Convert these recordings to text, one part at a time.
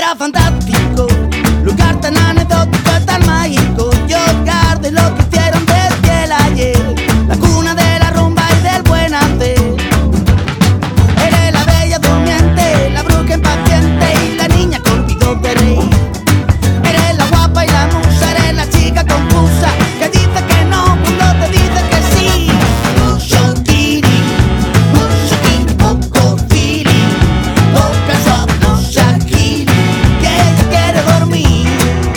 día fantástico, lugar tan anecdótico, tan mágico. Yo guardo lo que hicieron desde el ayer, la cuna de la rumba y del buen hacer. Eres la bella durmiente, la bruja impaciente y la niña con olvido de reír. Eres la guapa y la musa, eres la chica confusa que dice que no cuando te dice que sí. Mucho kiri, poco feeling, poca suave, no shakiri, que ella quiere dormir.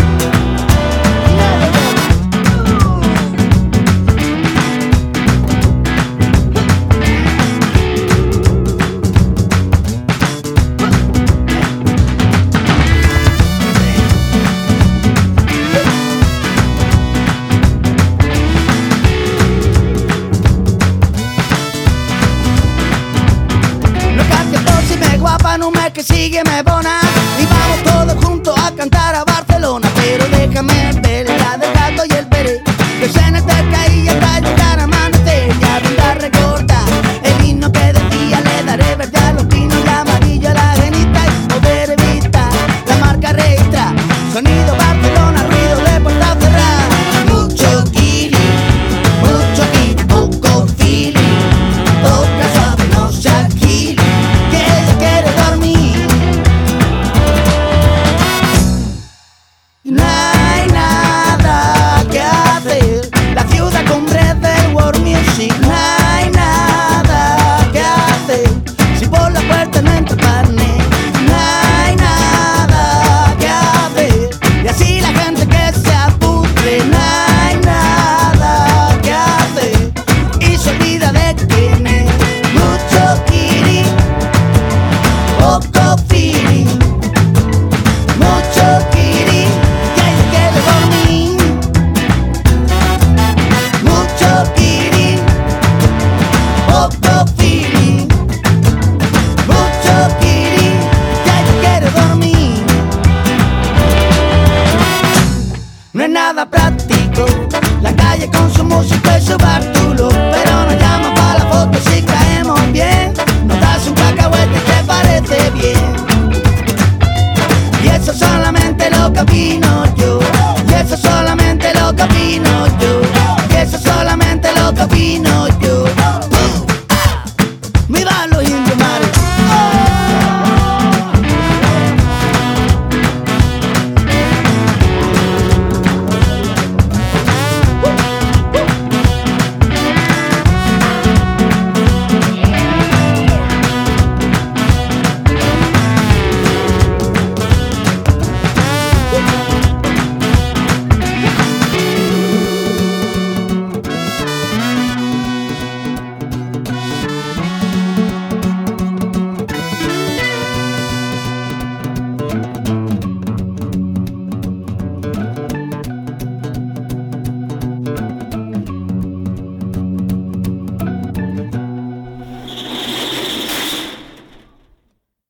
No cambia todo si me guapa, en un mes que sigue me bona y vamos todos juntos a cantar a Barcelona. Pero déjame ver la del gato y el peré, que se nos cerca y hasta llegar a amanecer. Y a brindar recordar el himno que decía: le daré verde a los pinos y amarillo a la genita, y poder evitar la marca registra. Sonido Barcelona, ruido de puerta cerrada. Mucho kiri, poco feeling, poca suave, no shakiri, que ella quiere dormir. Y no hay nada que hacer, la ciudad cumbre del world music. No hay nada que hacer si por la puerta no entra para